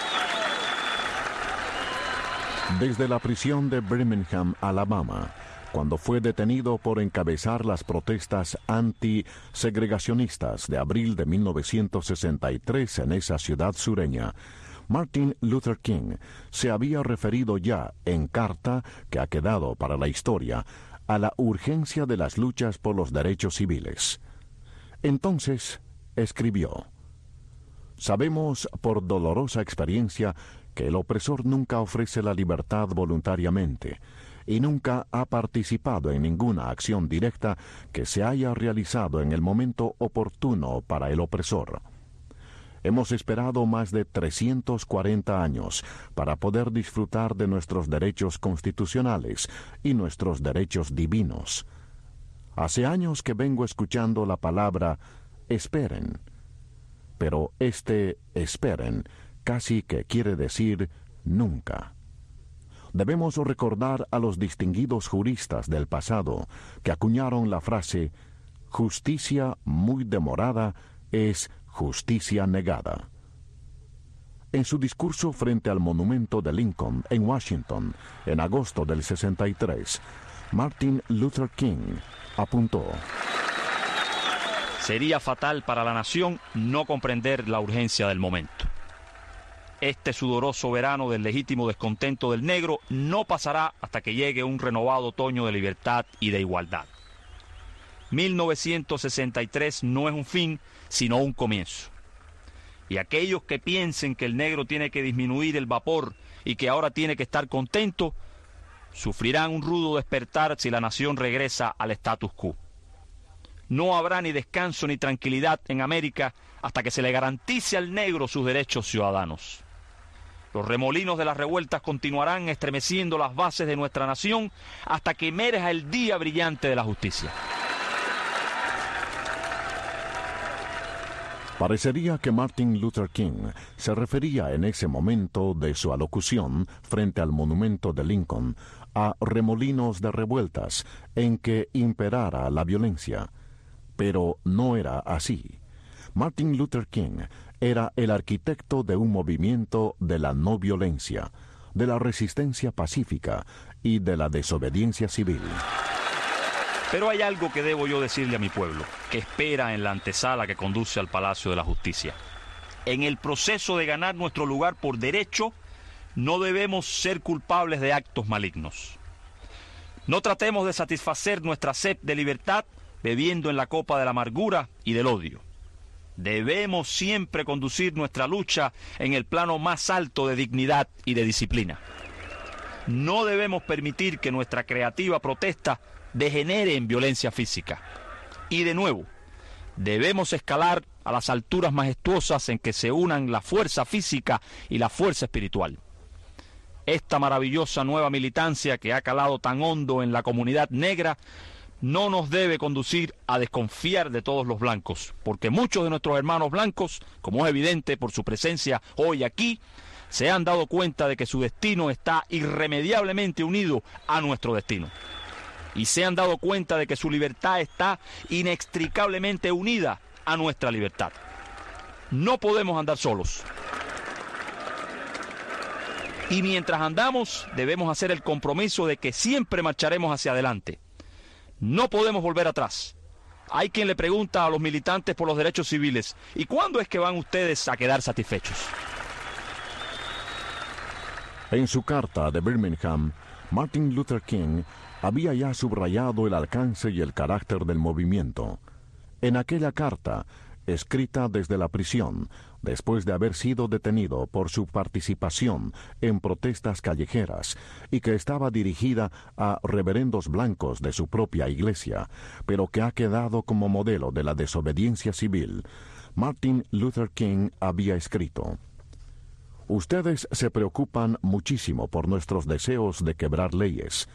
Desde la prisión de Birmingham, Alabama, cuando fue detenido por encabezar las protestas anti-segregacionistas de abril de mil novecientos sesenta y tres en esa ciudad sureña, Martin Luther King se había referido ya en carta que ha quedado para la historia a la urgencia de las luchas por los derechos civiles. Entonces escribió: Sabemos por dolorosa experiencia que el opresor nunca ofrece la libertad voluntariamente y nunca ha participado en ninguna acción directa que se haya realizado en el momento oportuno para el opresor. Hemos esperado más de trescientos cuarenta años para poder disfrutar de nuestros derechos constitucionales y nuestros derechos divinos. Hace años que vengo escuchando la palabra esperen, pero este esperen casi que quiere decir nunca. Debemos recordar a los distinguidos juristas del pasado que acuñaron la frase justicia muy demorada es justicia negada. En su discurso frente al monumento de Lincoln en Washington en agosto del sesenta y tres, Martin Luther King apuntó: Sería fatal para la nación no comprender la urgencia del momento. Este sudoroso verano del legítimo descontento del negro no pasará hasta que llegue un renovado otoño de libertad y de igualdad. mil novecientos sesenta y tres no es un fin, sino un comienzo. Y aquellos que piensen que el negro tiene que disminuir el vapor y que ahora tiene que estar contento, sufrirán un rudo despertar si la nación regresa al status quo. No habrá ni descanso ni tranquilidad en América hasta que se le garantice al negro sus derechos ciudadanos. Los remolinos de las revueltas continuarán estremeciendo las bases de nuestra nación hasta que emerja el día brillante de la justicia. Parecería que Martin Luther King se refería en ese momento de su alocución frente al monumento de Lincoln a remolinos de revueltas en que imperara la violencia. Pero no era así. Martin Luther King era el arquitecto de un movimiento de la no violencia, de la resistencia pacífica y de la desobediencia civil. Pero hay algo que debo yo decirle a mi pueblo, que espera en la antesala que conduce al Palacio de la Justicia. En el proceso de ganar nuestro lugar por derecho, no debemos ser culpables de actos malignos. No tratemos de satisfacer nuestra sed de libertad bebiendo en la copa de la amargura y del odio. Debemos siempre conducir nuestra lucha en el plano más alto de dignidad y de disciplina. No debemos permitir que nuestra creativa protesta degenere en violencia física. Y de nuevo, debemos escalar a las alturas majestuosas en que se unan la fuerza física y la fuerza espiritual. Esta maravillosa nueva militancia que ha calado tan hondo en la comunidad negra no nos debe conducir a desconfiar de todos los blancos, porque muchos de nuestros hermanos blancos, como es evidente por su presencia hoy aquí, se han dado cuenta de que su destino está irremediablemente unido a nuestro destino. Y se han dado cuenta de que su libertad está inextricablemente unida a nuestra libertad. No podemos andar solos. Y mientras andamos, debemos hacer el compromiso de que siempre marcharemos hacia adelante. No podemos volver atrás. Hay quien le pregunta a los militantes por los derechos civiles, ¿y cuándo es que van ustedes a quedar satisfechos? En su carta de Birmingham, Martin Luther King había ya subrayado el alcance y el carácter del movimiento. En aquella carta, escrita desde la prisión, después de haber sido detenido por su participación en protestas callejeras y que estaba dirigida a reverendos blancos de su propia iglesia, pero que ha quedado como modelo de la desobediencia civil, Martin Luther King había escrito: «Ustedes se preocupan muchísimo por nuestros deseos de quebrar leyes.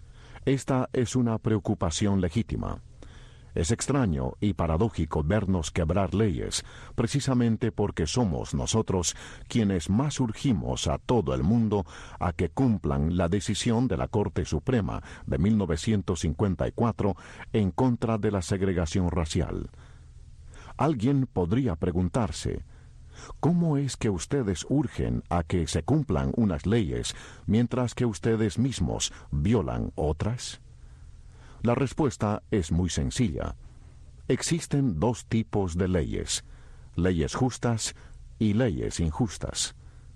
Esta es una preocupación legítima. Es extraño y paradójico vernos quebrar leyes, precisamente porque somos nosotros quienes más urgimos a todo el mundo a que cumplan la decisión de la Corte Suprema de mil novecientos cincuenta y cuatro en contra de la segregación racial. Alguien podría preguntarse, ¿cómo es que ustedes urgen a que se cumplan unas leyes mientras que ustedes mismos violan otras? La respuesta es muy sencilla. Existen dos tipos de leyes, leyes justas y leyes injustas.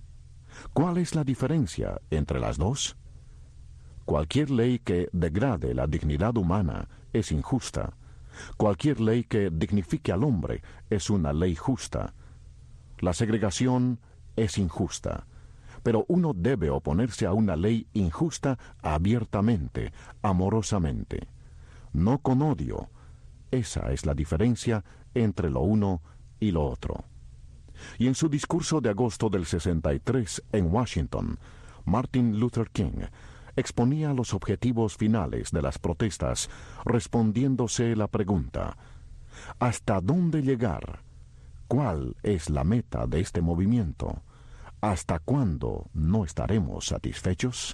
¿Cuál es la diferencia entre las dos? Cualquier ley que degrade la dignidad humana es injusta. Cualquier ley que dignifique al hombre es una ley justa. La segregación es injusta, pero uno debe oponerse a una ley injusta abiertamente, amorosamente, no con odio. Esa es la diferencia entre lo uno y lo otro». Y en su discurso de agosto del sesenta y tres en Washington, Martin Luther King exponía los objetivos finales de las protestas, respondiéndose la pregunta: ¿hasta dónde llegar? ¿Cuál es la meta de este movimiento? ¿Hasta cuándo no estaremos satisfechos?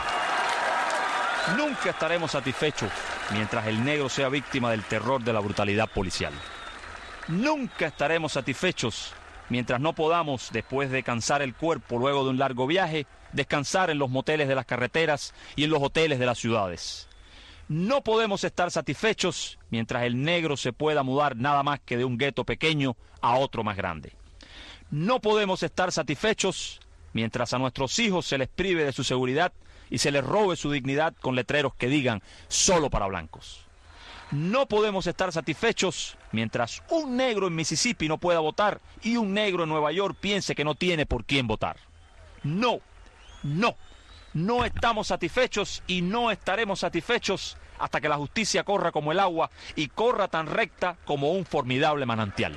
Nunca estaremos satisfechos mientras el negro sea víctima del terror de la brutalidad policial. Nunca estaremos satisfechos mientras no podamos, después de cansar el cuerpo luego de un largo viaje, descansar en los moteles de las carreteras y en los hoteles de las ciudades. No podemos estar satisfechos mientras el negro se pueda mudar nada más que de un gueto pequeño a otro más grande. No podemos estar satisfechos mientras a nuestros hijos se les prive de su seguridad y se les robe su dignidad con letreros que digan «solo para blancos». No podemos estar satisfechos mientras un negro en Mississippi no pueda votar y un negro en Nueva York piense que no tiene por quién votar. No, no, no estamos satisfechos y no estaremos satisfechos hasta que la justicia corra como el agua y corra tan recta como un formidable manantial.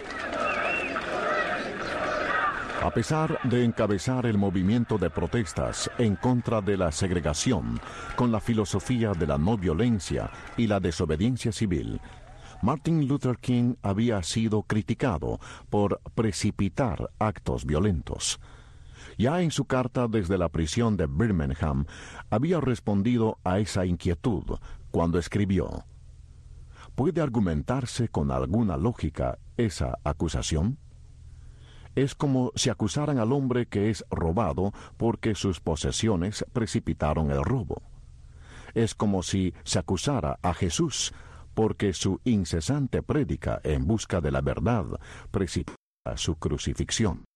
A pesar de encabezar el movimiento de protestas en contra de la segregación con la filosofía de la no violencia y la desobediencia civil, Martin Luther King había sido criticado por precipitar actos violentos. Ya en su carta desde la prisión de Birmingham había respondido a esa inquietud cuando escribió: ¿puede argumentarse con alguna lógica esa acusación? Es como si acusaran al hombre que es robado porque sus posesiones precipitaron el robo. Es como si se acusara a Jesús porque su incesante prédica en busca de la verdad precipita su crucifixión.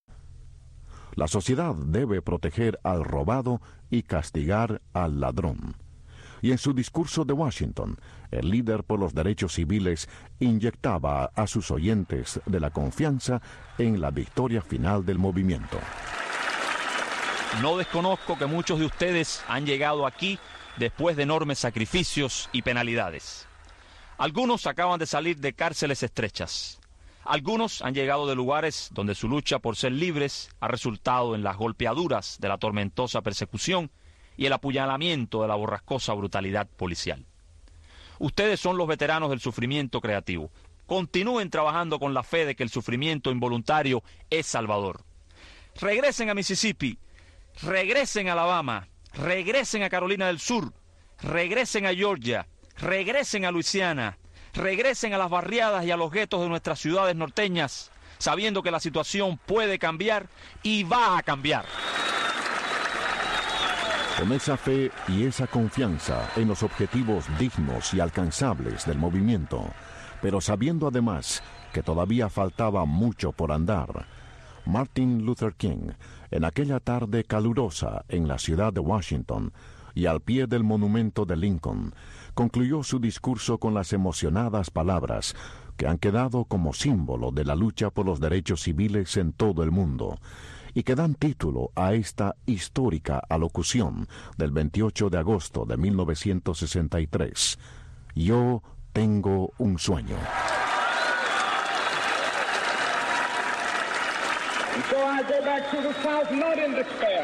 La sociedad debe proteger al robado y castigar al ladrón. Y en su discurso de Washington, el líder por los derechos civiles inyectaba a sus oyentes de la confianza en la victoria final del movimiento. No desconozco que muchos de ustedes han llegado aquí después de enormes sacrificios y penalidades. Algunos acaban de salir de cárceles estrechas. Algunos han llegado de lugares donde su lucha por ser libres ha resultado en las golpeaduras de la tormentosa persecución y el apuñalamiento de la borrascosa brutalidad policial. Ustedes son los veteranos del sufrimiento creativo. Continúen trabajando con la fe de que el sufrimiento involuntario es salvador. Regresen a Mississippi, regresen a Alabama, regresen a Carolina del Sur, regresen a Georgia, regresen a Luisiana, regresen a las barriadas y a los guetos de nuestras ciudades norteñas, sabiendo que la situación puede cambiar y va a cambiar. Con esa fe y esa confianza en los objetivos dignos y alcanzables del movimiento, pero sabiendo además que todavía faltaba mucho por andar, Martin Luther King, en aquella tarde calurosa en la ciudad de Washington y al pie del monumento de Lincoln, concluyó su discurso con las emocionadas palabras que han quedado como símbolo de la lucha por los derechos civiles en todo el mundo, y que dan título a esta histórica alocución del veintiocho de agosto de mil novecientos sesenta y tres. Yo tengo un sueño. And so I go back to the South not in despair.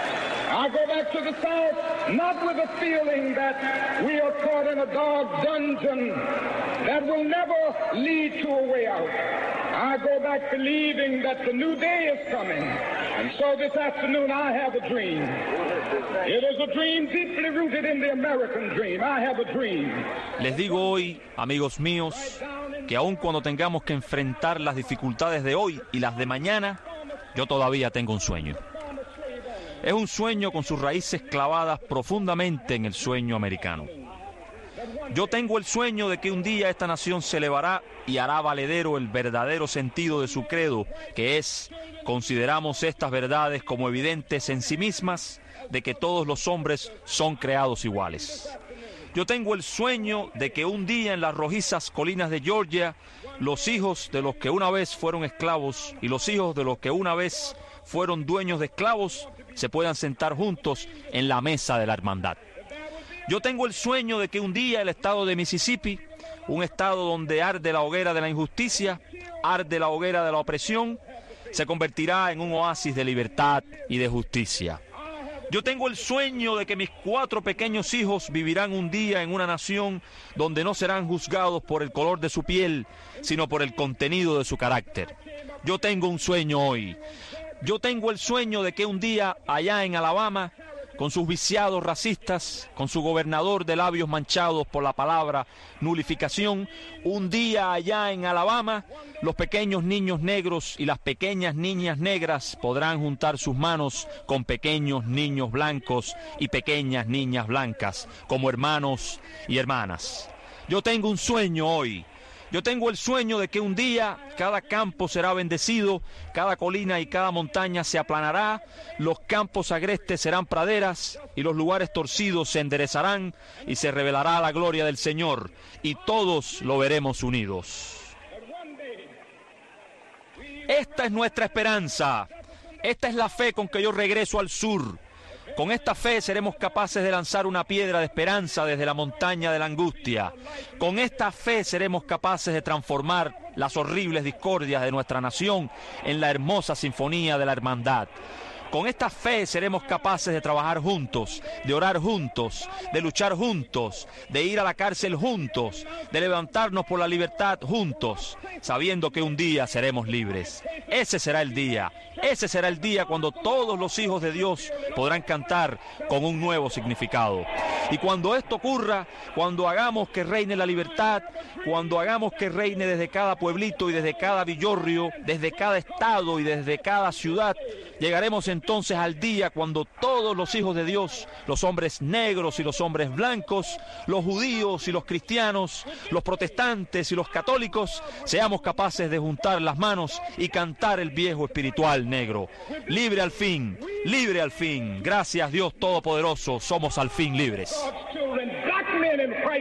I go back to the South not with a feeling that we are caught in a dark dungeon that will never lead to a way out. I go back believing that the new day is coming. And so this afternoon I have a dream. It is a dream deeply rooted in the American dream. I have a dream. Les digo hoy, amigos míos, que aun cuando tengamos que enfrentar las dificultades de hoy y las de mañana, yo todavía tengo un sueño. Es un sueño con sus raíces clavadas profundamente en el sueño americano. Yo tengo el sueño de que un día esta nación se elevará y hará valedero el verdadero sentido de su credo, que es: consideramos estas verdades como evidentes en sí mismas, de que todos los hombres son creados iguales. Yo tengo el sueño de que un día en las rojizas colinas de Georgia, los hijos de los que una vez fueron esclavos y los hijos de los que una vez fueron dueños de esclavos se puedan sentar juntos en la mesa de la hermandad. Yo tengo el sueño de que un día el estado de Mississippi, un estado donde arde la hoguera de la injusticia, arde la hoguera de la opresión, se convertirá en un oasis de libertad y de justicia. Yo tengo el sueño de que mis cuatro pequeños hijos vivirán un día en una nación donde no serán juzgados por el color de su piel, sino por el contenido de su carácter. Yo tengo un sueño hoy. Yo tengo el sueño de que un día allá en Alabama, con sus viciados racistas, con su gobernador de labios manchados por la palabra nulificación, un día allá en Alabama, los pequeños niños negros y las pequeñas niñas negras podrán juntar sus manos con pequeños niños blancos y pequeñas niñas blancas, como hermanos y hermanas. Yo tengo un sueño hoy. Yo tengo el sueño de que un día cada campo será bendecido, cada colina y cada montaña se aplanará, los campos agrestes serán praderas y los lugares torcidos se enderezarán y se revelará la gloria del Señor y todos lo veremos unidos. Esta es nuestra esperanza, esta es la fe con que yo regreso al sur. Con esta fe seremos capaces de lanzar una piedra de esperanza desde la montaña de la angustia. Con esta fe seremos capaces de transformar las horribles discordias de nuestra nación en la hermosa sinfonía de la hermandad. Con esta fe seremos capaces de trabajar juntos, de orar juntos, de luchar juntos, de ir a la cárcel juntos, de levantarnos por la libertad juntos, sabiendo que un día seremos libres. Ese será el día, ese será el día cuando todos los hijos de Dios podrán cantar con un nuevo significado. Y cuando esto ocurra, cuando hagamos que reine la libertad, cuando hagamos que reine desde cada pueblito y desde cada villorrio, desde cada estado y desde cada ciudad, llegaremos entonces al día cuando todos los hijos de Dios, los hombres negros y los hombres blancos, los judíos y los cristianos, los protestantes y los católicos, seamos capaces de juntar las manos y cantar el viejo espiritual negro. Libre al fin, libre al fin. Gracias Dios Todopoderoso, somos al fin libres.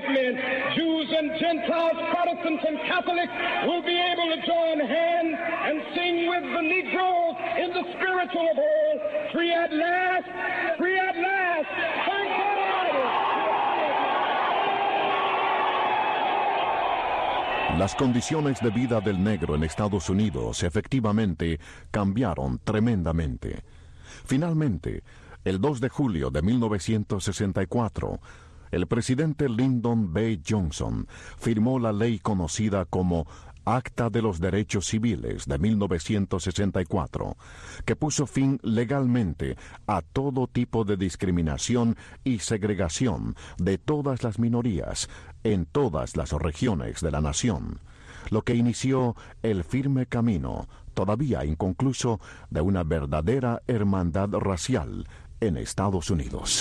men, Jews and Gentiles, Protestants and Catholics, will be able to join hands and sing with the Negroes in the spiritual of all, free at last, free at last, thank God Almighty. Las condiciones de vida del negro en Estados Unidos efectivamente cambiaron tremendamente. Finalmente, el dos de julio de mil novecientos sesenta y cuatro, el presidente Lyndon B. Johnson firmó la ley conocida como Acta de los Derechos Civiles de mil novecientos sesenta y cuatro, que puso fin legalmente a todo tipo de discriminación y segregación de todas las minorías en todas las regiones de la nación, lo que inició el firme camino, todavía inconcluso, de una verdadera hermandad racial en Estados Unidos.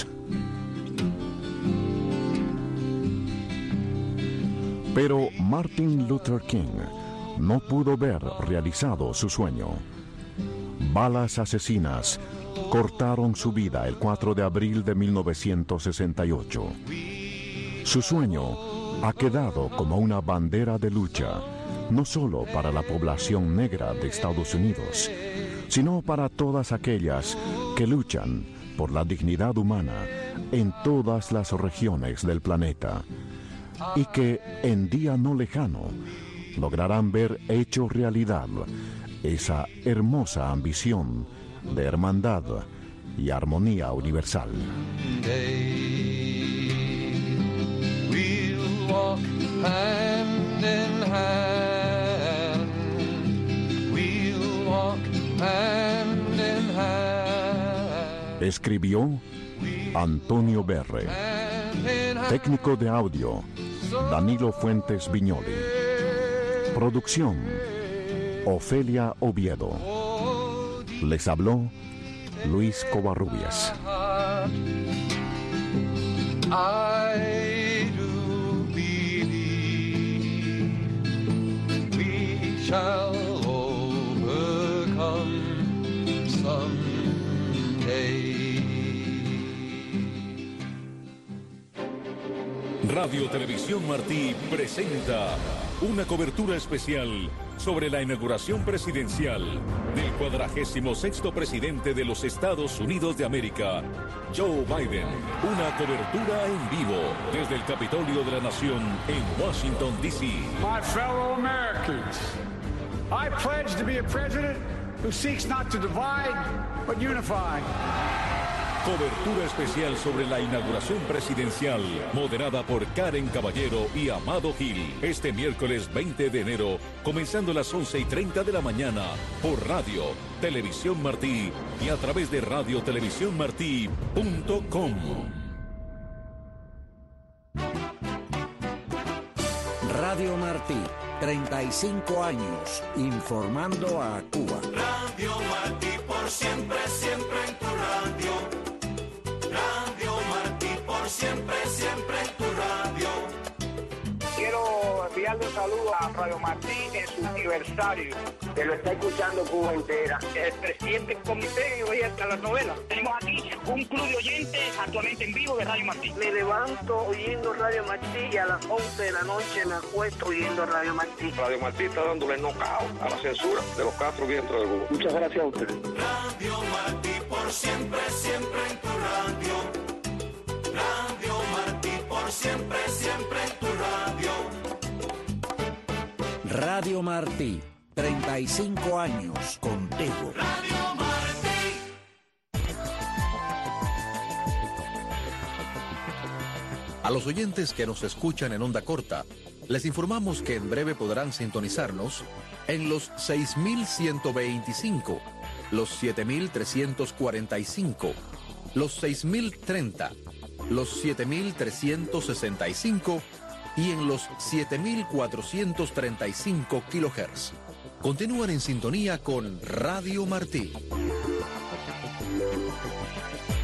Pero Martin Luther King no pudo ver realizado su sueño. Balas asesinas cortaron su vida el cuatro de abril de mil novecientos sesenta y ocho. Su sueño ha quedado como una bandera de lucha, no solo para la población negra de Estados Unidos, sino para todas aquellas que luchan por la dignidad humana en todas las regiones del planeta, y que en día no lejano lograrán ver hecho realidad esa hermosa ambición de hermandad y armonía universal. We'll walk hand in hand. We'll walk hand in hand. Escribió Antonio Berre. Técnico de audio, Danilo Fuentes Viñoli. Producción, Ofelia Oviedo. Les habló Luis Covarrubias. I do believe we shall overcome someday. Radio Televisión Martí presenta una cobertura especial sobre la inauguración presidencial del cuadragésimo sexto presidente de los Estados Unidos de América, Joe Biden. Una cobertura en vivo desde el Capitolio de la Nación en Washington, D C My fellow Americans, I pledge to be a president who seeks not to divide, but unify. Cobertura especial sobre la inauguración presidencial, moderada por Karen Caballero y Amado Gil, este miércoles veinte de enero, comenzando a las once y treinta de la mañana, por Radio Televisión Martí y a través de radio televisión martí punto com. Radio Martí, treinta y cinco años, informando a Cuba. Radio Martí, por siempre, siempre en tu radio. Radio Martí, por siempre, siempre en tu radio. Quiero enviarle un saludo a Radio Martí en su aniversario, que lo está escuchando Cuba entera. El presidente del comité hoy hasta las novelas. Tenemos aquí un club de oyentes actualmente en vivo de Radio Martí. Me levanto oyendo Radio Martí y a las once de la noche me acuesto oyendo Radio Martí. Radio Martí está dándole knockout a la censura de los cuatro vientos del Cuba. Muchas gracias a ustedes. Radio Martí, por siempre, siempre en tu radio. Radio Martí, por siempre, siempre en tu radio. Radio Martí, treinta y cinco años contigo. Radio Martí. A los oyentes que nos escuchan en onda corta, les informamos que en breve podrán sintonizarnos en los seis mil ciento veinticinco, los siete mil trescientos cuarenta y cinco, los seis mil treinta, los siete mil trescientos sesenta y cinco y en los siete mil cuatrocientos treinta y cinco kilohertz. Continúan en sintonía con Radio Martí.